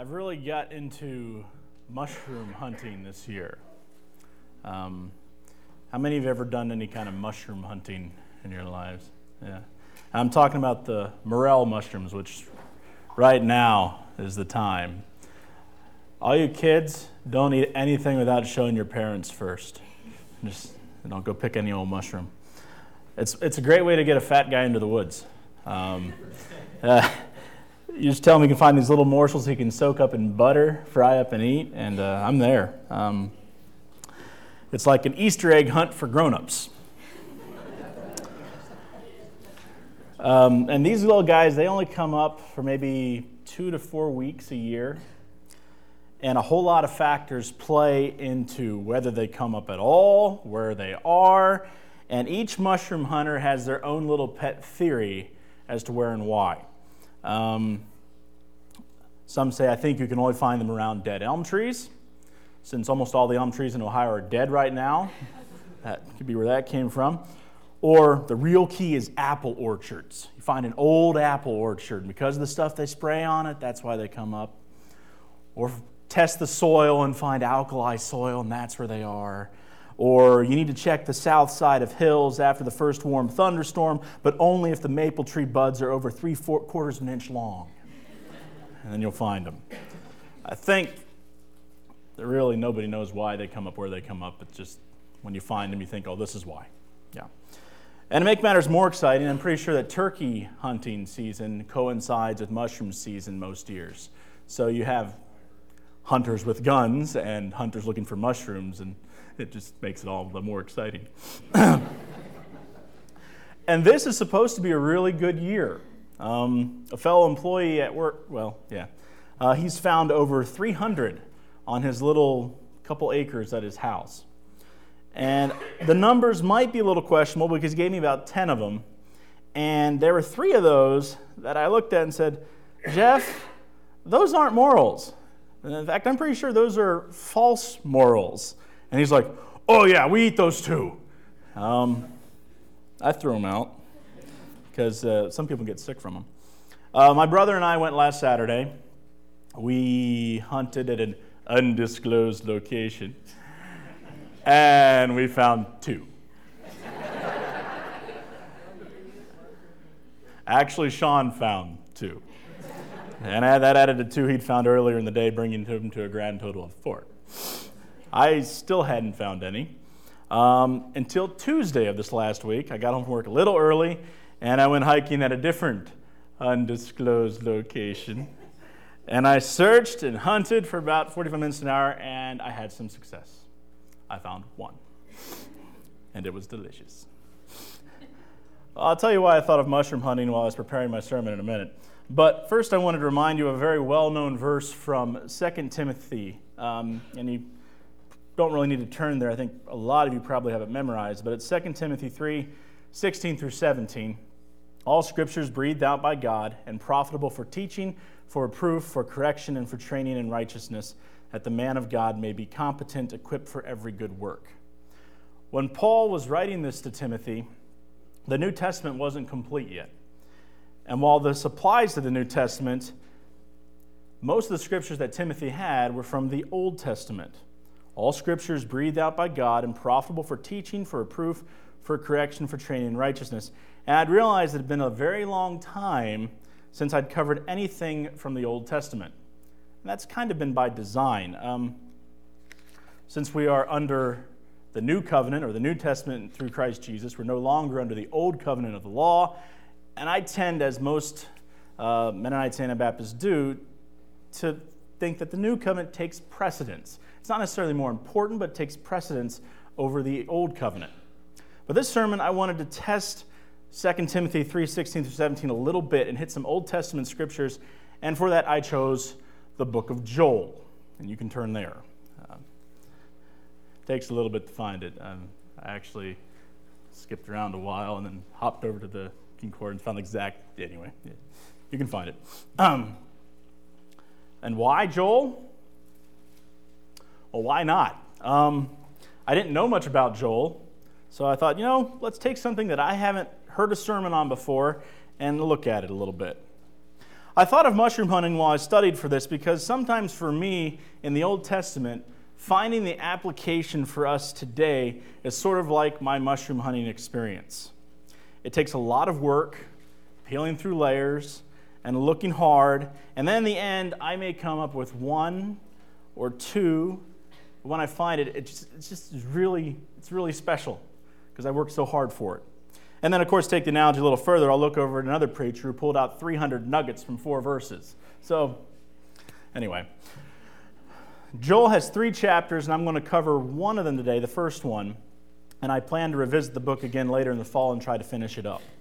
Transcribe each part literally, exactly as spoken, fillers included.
I've really got into mushroom hunting this year. Um, how many of you have ever done any kind of mushroom hunting in your lives? Yeah. I'm talking about the morel mushrooms, which right now is the time. All you kids, don't eat anything without showing your parents first. Just don't go pick any old mushroom. It's it's a great way to get a fat guy into the woods. Um, uh, you just tell him you can find these little morsels he can soak up in butter, fry up and eat, and uh, I'm there. Um, it's like an Easter egg hunt for grown-ups. Um, and these little guys, they only come up for maybe two to four weeks a year. And a whole lot of factors play into whether they come up at all, where they are, and each mushroom hunter has their own little pet theory as to where and why. Um, some say, I think you can only find them around dead elm trees, since almost all the elm trees in Ohio are dead right now. That could be where that came from. Or the real key is apple orchards. You find an old apple orchard, and because of the stuff they spray on it, that's why they come up. Or test the soil and find alkali soil, and that's where they are. Or you need to check the south side of hills after the first warm thunderstorm, but only if the maple tree buds are over three four quarters of an inch long. And then you'll find them. I think that really nobody knows why they come up where they come up. It's just when you find them, you think, oh, this is why. Yeah. And to make matters more exciting, I'm pretty sure that turkey hunting season coincides with mushroom season most years. So you have hunters with guns and hunters looking for mushrooms, and it just makes it all the more exciting. And this is supposed to be a really good year. Um, a fellow employee at work, well, yeah, uh, he's found over three hundred on his little couple acres at his house. And the numbers might be a little questionable because he gave me about ten of them. And there were three of those that I looked at and said, Jeff, those aren't morels. And in fact, I'm pretty sure those are false morels. And he's like, oh yeah, we eat those too. Um, I threw them out because uh, some people get sick from them. Uh, my brother and I went last Saturday. We hunted at an undisclosed location. And we found two. Actually, Sean found two. And that added to two he'd found earlier in the day, bringing him to a grand total of four. I still hadn't found any um, until Tuesday of this last week. I got home from work a little early, and I went hiking at a different undisclosed location. And I searched and hunted for about forty-five minutes an hour, and I had some success. I found one, and it was delicious. I'll tell you why I thought of mushroom hunting while I was preparing my sermon in a minute. But first I wanted to remind you of a very well-known verse from Second Timothy. Um, and you don't really need to turn there. I think a lot of you probably have it memorized. But it's Second Timothy three, sixteen through seventeen. All scripture is breathed out by God and profitable for teaching, for reproof, for correction, and for training in righteousness, that the man of God may be competent, equipped for every good work. When Paul was writing this to Timothy, the New Testament wasn't complete yet. And while this applies to the New Testament, most of the scriptures that Timothy had were from the Old Testament. All scripture is breathed out by God and profitable for teaching, for reproof, for correction, for training in righteousness. And I'd realized it had been a very long time since I'd covered anything from the Old Testament. And that's kind of been by design. Um, since we are under the New Covenant, or the New Testament through Christ Jesus, we're no longer under the Old Covenant of the law. And I tend, as most uh, Mennonites and Anabaptists do, to think that the New Covenant takes precedence. It's not necessarily more important, but it takes precedence over the Old Covenant. But this sermon, I wanted to test Second Timothy three, sixteen through seventeen a little bit and hit some Old Testament scriptures. And for that, I chose the book of Joel. And you can turn there. Uh, it takes a little bit to find it. Um, I actually skipped around a while and then hopped over to the concordance, found the exact, anyway, yeah, you can find it. Um, and why Joel? Well, why not? Um, I didn't know much about Joel, so I thought, you know, let's take something that I haven't heard a sermon on before and look at it a little bit. I thought of mushroom hunting while I studied for this because sometimes for me in the Old Testament, finding the application for us today is sort of like my mushroom hunting experience. It takes a lot of work, peeling through layers and looking hard, and then in the end, I may come up with one or two. But when I find it, it just, it's just really, it's really special because I worked so hard for it. And then, of course, take the analogy a little further. I'll look over at another preacher who pulled out three hundred nuggets from four verses. So, anyway, Joel has three chapters, and I'm going to cover one of them today, the first one. And I plan to revisit the book again later in the fall and try to finish it up.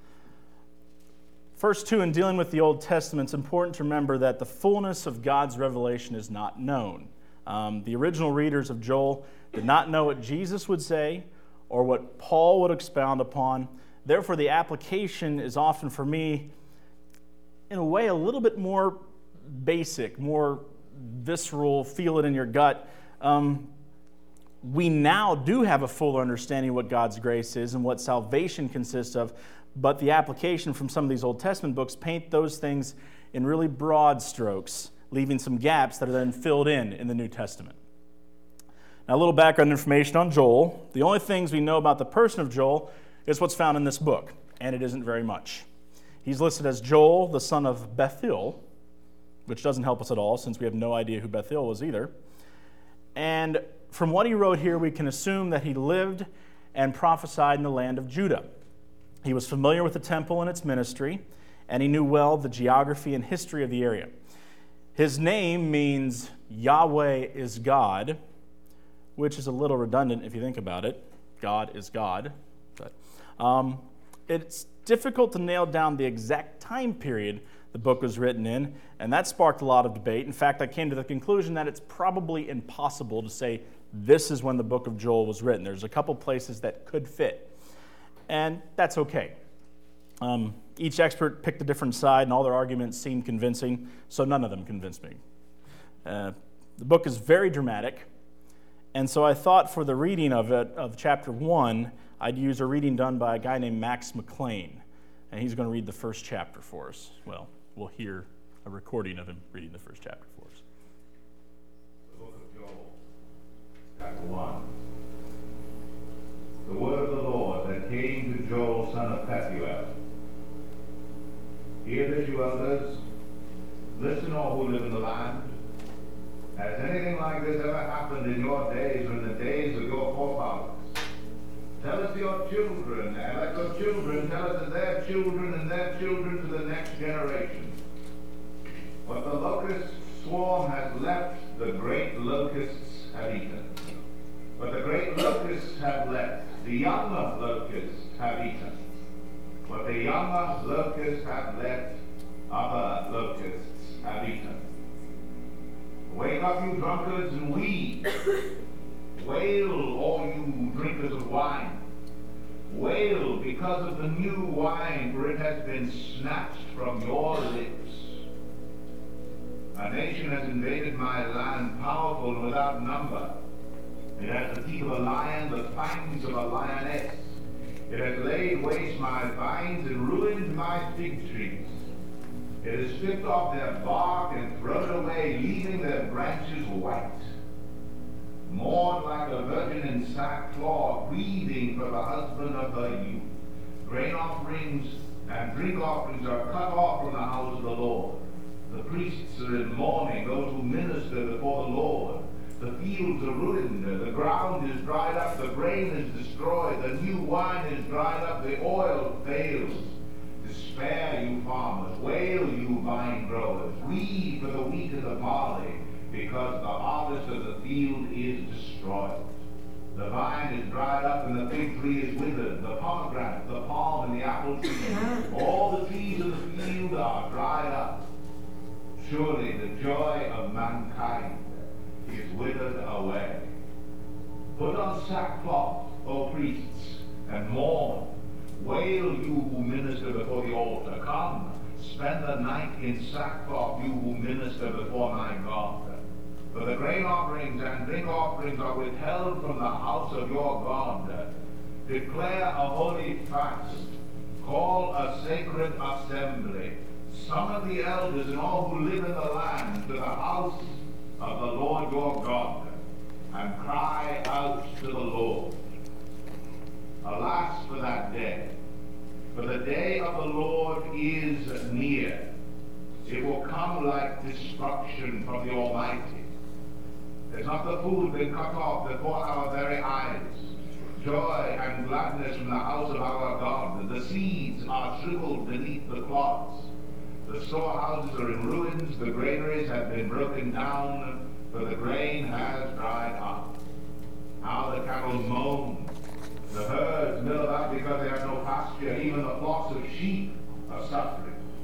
First two, in dealing with the Old Testament, it's important to remember that the fullness of God's revelation is not known. Um, the original readers of Joel did not know what Jesus would say or what Paul would expound upon. Therefore, the application is often, for me, in a way, a little bit more basic, more visceral, feel it in your gut. Um, we now do have a fuller understanding of what God's grace is and what salvation consists of, but the application from some of these Old Testament books paint those things in really broad strokes, leaving some gaps that are then filled in in the New Testament. Now, a little background information on Joel. The only things we know about the person of Joel is what's found in this book, and it isn't very much. He's listed as Joel, the son of Bethuel, which doesn't help us at all since we have no idea who Bethuel was either. And from what he wrote here, we can assume that he lived and prophesied in the land of Judah. He was familiar with the temple and its ministry, and he knew well the geography and history of the area. His name means Yahweh is God, which is a little redundant if you think about it. God is God. But um, it's difficult to nail down the exact time period the book was written in, and that sparked a lot of debate. In fact, I came to the conclusion that it's probably impossible to say this is when the book of Joel was written. There's a couple places that could fit, and that's okay. Um, each expert picked a different side, and all their arguments seemed convincing, so none of them convinced me. Uh, the book is very dramatic, and so I thought for the reading of it, of chapter one, I'd use a reading done by a guy named Max McLean, and he's going to read the first chapter for us. Well, we'll hear a recording of him reading the first chapter for us. The book of Joel, chapter one. The word of the Lord that came to Joel, son of Pethuel. Hear this, you elders. Listen, all who live in the land. Has anything like this ever happened in your days or in the days of your forefathers? Tell us to your children, and let your children tell us to their children and their children to the next generation. What the locust swarm has left, the great locusts have eaten. What the great locusts have left, the younger locusts have eaten. What the younger locusts have left, other locusts have eaten. Wake up, you drunkards, and weep. Wail, all you drinkers of wine. Wail because of the new wine, for it has been snatched from your lips. A nation has invaded my land, powerful and without number. It has the teeth of a lion, the fangs of a lioness. It has laid waste my vines and ruined my fig trees. It has stripped off their bark and thrown it away, leaving their branches white. Mourn like a virgin in sackcloth, weeping for the husband of her youth. Grain offerings and drink offerings are cut off from the house of the Lord. The priests are in mourning, those who minister before the Lord. The fields are ruined, the ground is dried up, the grain is destroyed, the new wine is dried up, the oil fails. Despair, you farmers, wail, you vine growers, weep for the wheat and the barley, because the harvest of the field is destroyed. The vine is dried up and the fig tree is withered, the pomegranate, the palm, and the apple tree. All the trees of the field are dried up. Surely the joy of mankind is withered away. Put on sackcloth, O priests, and mourn. Wail, you who minister before the altar. Come, spend the night in sackcloth, you who minister before my God. For the grain offerings and drink offerings are withheld from the house of your God. Declare a holy fast. Call a sacred assembly. summon the elders and all who live in the land to the house of the Lord your God, and cry out to the Lord. Alas for that day, for the day of the Lord is near. It will come like destruction from the Almighty. Has not the food been cut off before our very eyes? Joy and gladness from the house of our God. The seeds are shriveled beneath the clods. The storehouses are in ruins. The granaries have been broken down, for the grain has dried up. How the cattle moan. The herds mill about because they have no pasture. Even the flocks of sheep are suffering.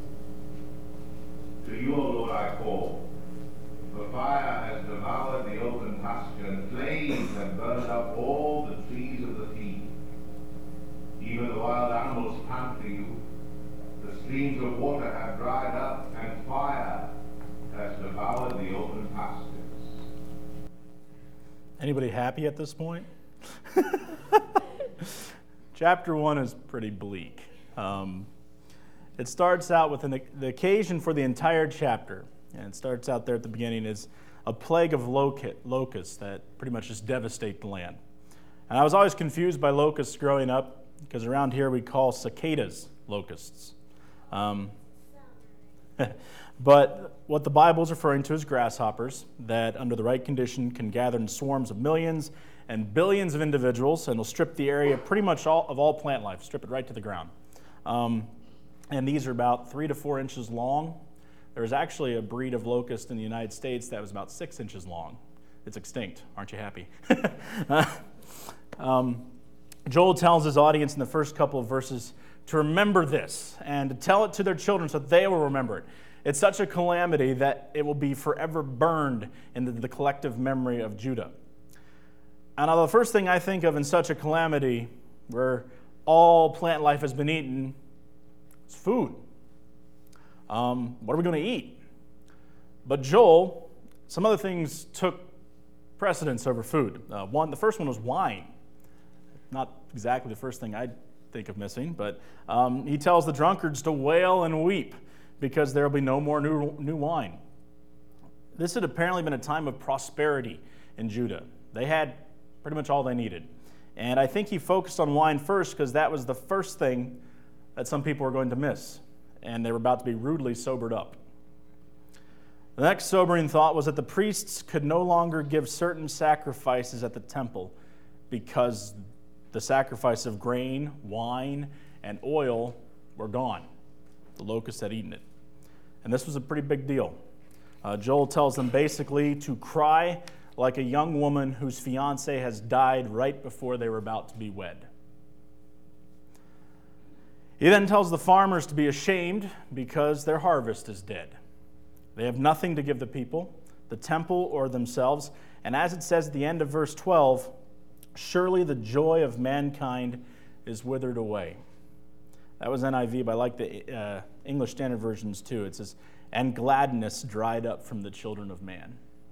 To you, O Lord, I call. For fire has devoured the open pasture, and flames have burned up all the trees of the field. Even the wild animals pant for you. The streams of water have dried up, and fire has devoured the open pastures. Anybody happy at this point? Chapter one is pretty bleak. Um, it starts out with an, the occasion for the entire chapter. And it starts out there at the beginning is a plague of locusts that pretty much just devastate the land. And I was always confused by locusts growing up because around here we call cicadas locusts. Um, but what the Bible is referring to is grasshoppers that under the right condition can gather in swarms of millions and billions of individuals and will strip the area pretty much all, of all plant life, strip it right to the ground. Um, and these are about three to four inches long. There was actually a breed of locust in the United States that was about six inches long. It's extinct. Aren't you happy? um, Joel tells his audience in the first couple of verses to remember this and to tell it to their children so that they will remember it. It's such a calamity that it will be forever burned into the collective memory of Judah. And the first thing I think of in such a calamity where all plant life has been eaten is food. Um, what are we going to eat? But Joel, some other things took precedence over food. Uh, one, the first one was wine. Not exactly the first thing I'd think of missing, but um, he tells the drunkards to wail and weep because there will be no more new, new wine. This had apparently been a time of prosperity in Judah. They had pretty much all they needed. And I think he focused on wine first because that was the first thing that some people were going to miss. And they were about to be rudely sobered up. The next sobering thought was that the priests could no longer give certain sacrifices at the temple because the sacrifice of grain, wine, and oil were gone. The locusts had eaten it. And this was a pretty big deal. Uh, Joel tells them basically to cry like a young woman whose fiancé has died right before they were about to be wed. He then tells the farmers to be ashamed because their harvest is dead. They have nothing to give the people, the temple, or themselves. And as it says at the end of verse twelve, surely the joy of mankind is withered away. That was N I V, but I like the uh, English Standard Versions too. It says, and gladness dried up from the children of man.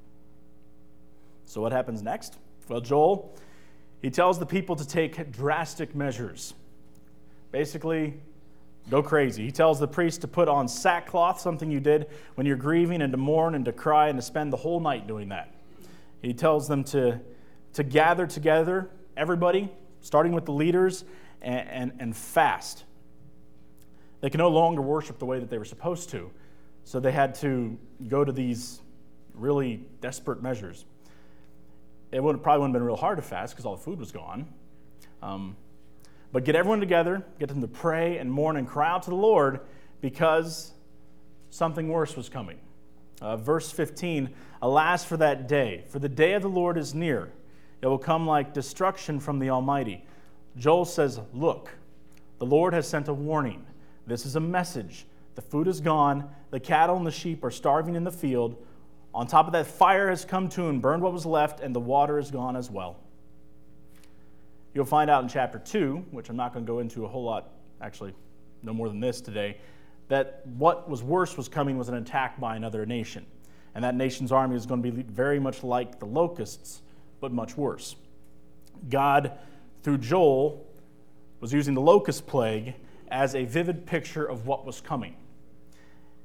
So what happens next? Well, Joel, he tells the people to take drastic measures. Basically, go crazy. He tells the priests to put on sackcloth, something you did when you're grieving, and to mourn and to cry and to spend the whole night doing that. He tells them to, to gather together, everybody, starting with the leaders, and, and, and fast. They can no longer worship the way that they were supposed to, so they had to go to these really desperate measures. It would probably wouldn't have been real hard to fast because all the food was gone. Um, But get everyone together, get them to pray and mourn and cry out to the Lord because something worse was coming. Uh, verse fifteen, alas for that day, for the day of the Lord is near. It will come like destruction from the Almighty. Joel says, look, the Lord has sent a warning. This is a message. The food is gone. The cattle and the sheep are starving in the field. On top of that, fire has come to and burned what was left, and the water is gone as well. You'll find out in chapter two, which I'm not going to go into a whole lot, actually no more than this today, that what was worse was coming was an attack by another nation. And that nation's army is going to be very much like the locusts, but much worse. God, through Joel, was using the locust plague as a vivid picture of what was coming.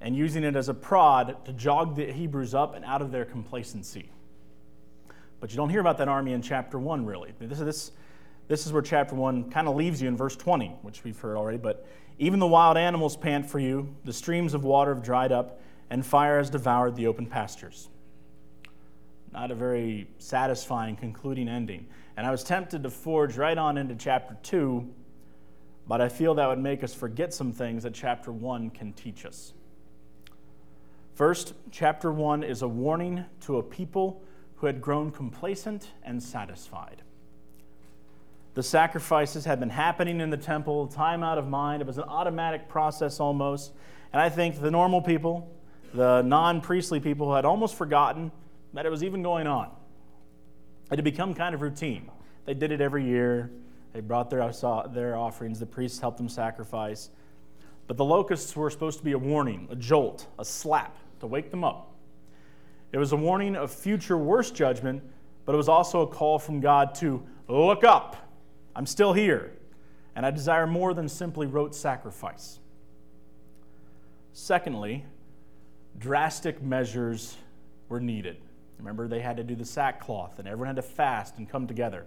and using it as a prod to jog the Hebrews up and out of their complacency. But you don't hear about that army in chapter one, really. This, this, this is where chapter one kind of leaves you in verse twenty, which we've heard already. But even the wild animals pant for you, the streams of water have dried up, and fire has devoured the open pastures. Not a very satisfying concluding ending. And I was tempted to forge right on into chapter two, but I feel that would make us forget some things that chapter one can teach us. First, chapter one is a warning to a people who had grown complacent and satisfied. The sacrifices had been happening in the temple, time out of mind. It was an automatic process almost. And I think the normal people, the non-priestly people, had almost forgotten that it was even going on. It had become kind of routine. They did it every year. They brought their, their offerings. The priests helped them sacrifice. But the locusts were supposed to be a warning, a jolt, a slap to wake them up. It was a warning of future worse judgment, but it was also a call from God to look up. I'm still here, and I desire more than simply rote sacrifice. Secondly, drastic measures were needed. Remember, they had to do the sackcloth, and everyone had to fast and come together.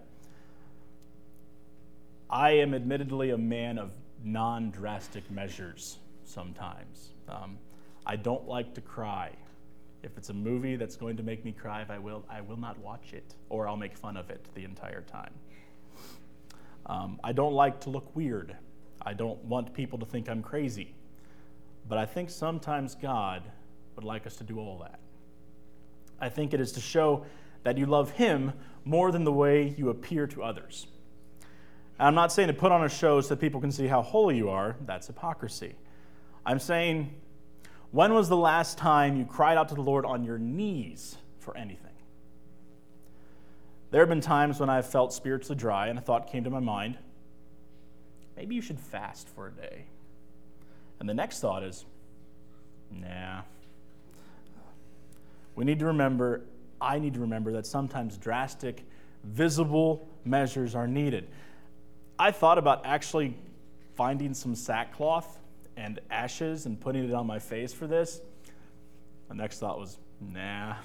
I am admittedly a man of non-drastic measures sometimes. Um, I don't like to cry. If it's a movie that's going to make me cry, if I will, I will not watch it, or I'll make fun of it the entire time. Um, I don't like to look weird. I don't want people to think I'm crazy. But I think sometimes God would like us to do all that. I think it is to show that you love Him more than the way you appear to others. And I'm not saying to put on a show so that people can see how holy you are. That's hypocrisy. I'm saying, when was the last time you cried out to the Lord on your knees for anything? There have been times when I've felt spiritually dry and a thought came to my mind, maybe you should fast for a day. And the next thought is, nah. We need to remember, I need to remember that sometimes drastic, visible measures are needed. I thought about actually finding some sackcloth and ashes and putting it on my face for this. The next thought was, nah.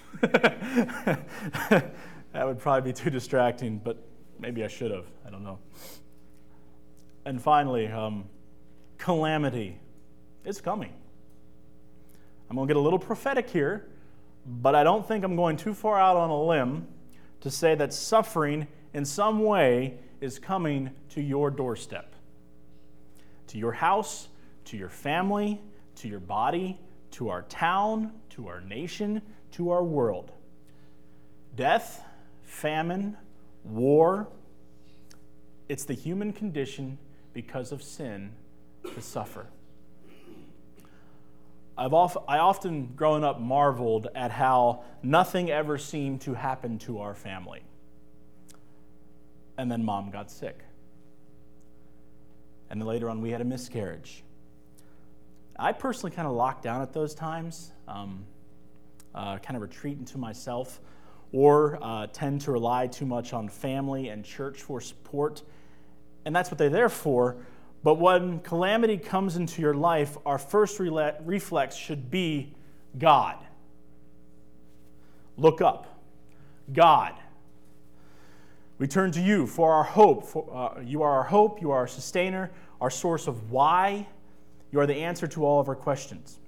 That would probably be too distracting, but maybe I should have. I don't know. And finally, um, calamity is coming. I'm going to get a little prophetic here, but I don't think I'm going too far out on a limb to say that suffering in some way is coming to your doorstep, to your house, to your family, to your body, to our town, to our nation, to our world. Death, famine, war, it's the human condition because of sin to suffer. I've often, I often, growing up, marveled at how nothing ever seemed to happen to our family. And then Mom got sick. And then later on, we had a miscarriage. I personally kind of locked down at those times, um, uh, kind of retreat into myself, or uh, tend to rely too much on family and church for support. And that's what they're there for. But when calamity comes into your life, our first re- reflex should be God. Look up. God. We turn to you for our hope. For, uh, you are our hope. You are our sustainer, our source of why. You are the answer to all of our questions.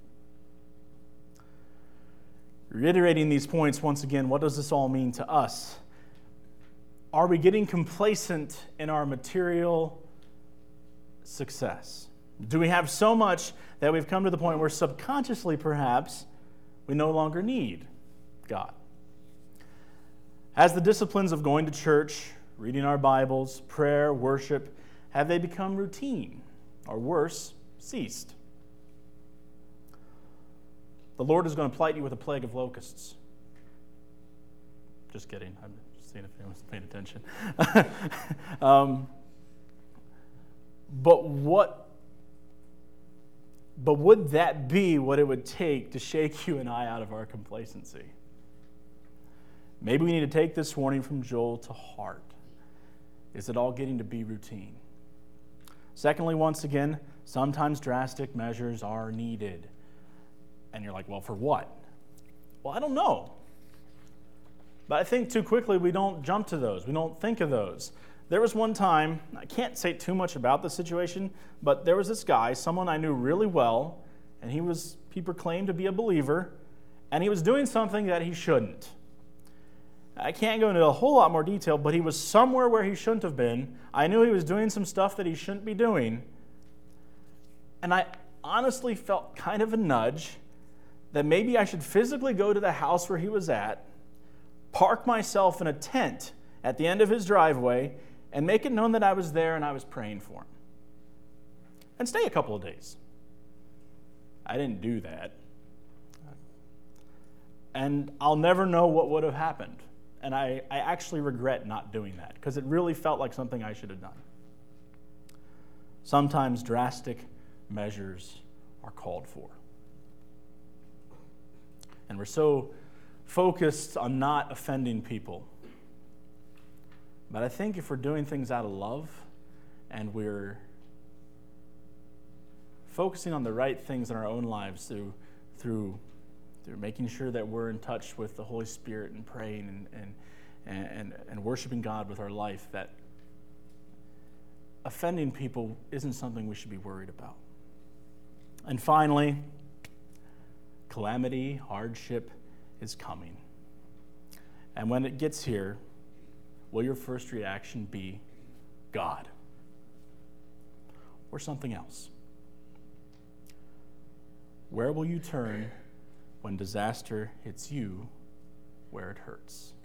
Reiterating these points once again, what does this all mean to us? Are we getting complacent in our material success? Do we have so much that we've come to the point where subconsciously, perhaps, we no longer need God? As the disciplines of going to church, reading our Bibles, prayer, worship, have they become routine, or worse, ceased? The Lord is going to plight you with a plague of locusts. Just kidding. I'm just seeing if anyone's paying attention. um, but what? But would that be what it would take to shake you and I out of our complacency? Maybe we need to take this warning from Joel to heart. Is it all getting to be routine? Secondly, once again, sometimes drastic measures are needed. And you're like, well, for what? Well, I don't know. But I think too quickly we don't jump to those. We don't think of those. There was one time, I can't say too much about the situation, but there was this guy, someone I knew really well, and he was he proclaimed to be a believer, and he was doing something that he shouldn't. I can't go into a whole lot more detail, but he was somewhere where he shouldn't have been. I knew he was doing some stuff that he shouldn't be doing. And I honestly felt kind of a nudge that maybe I should physically go to the house where he was at, park myself in a tent at the end of his driveway, and make it known that I was there and I was praying for him. And stay a couple of days. I didn't do that. And I'll never know what would have happened. And I, I actually regret not doing that because it really felt like something I should have done. Sometimes drastic measures are called for. And we're so focused on not offending people. But I think if we're doing things out of love and we're focusing on the right things in our own lives through through through making sure that we're in touch with the Holy Spirit and praying and and and, and worshiping God with our life, that offending people isn't something we should be worried about. And finally, calamity, hardship is coming. And when it gets here, will your first reaction be God or something else? Where will you turn when disaster hits you where it hurts?